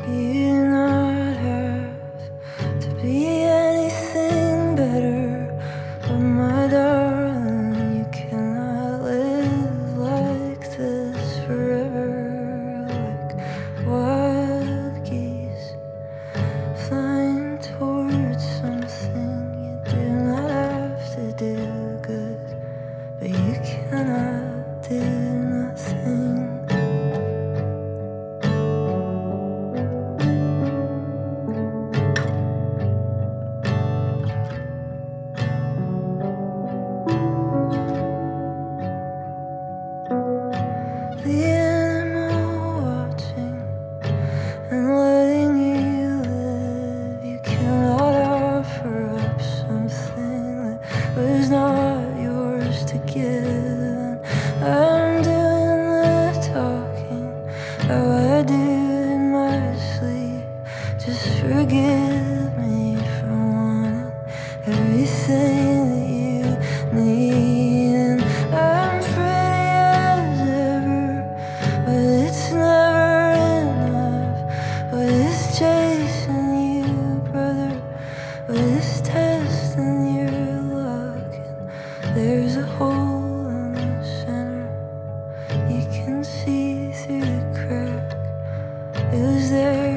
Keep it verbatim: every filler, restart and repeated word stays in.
You do not have to be anything better, but my darling, you cannot live like this forever. Like wild geese flying towards something. You do not have to do good, but you cannot do nothing. The animal watching and letting you live. You cannot offer up something that was not yours to give. I'm doing the talking, how I do in my sleep. Just forgive me for wanting everything that you need. And I'm pretty as ever, but it's never enough. But it's chasing you, brother, but it's testing your luck. And there's a hole in the center, you can see through the crack. It was there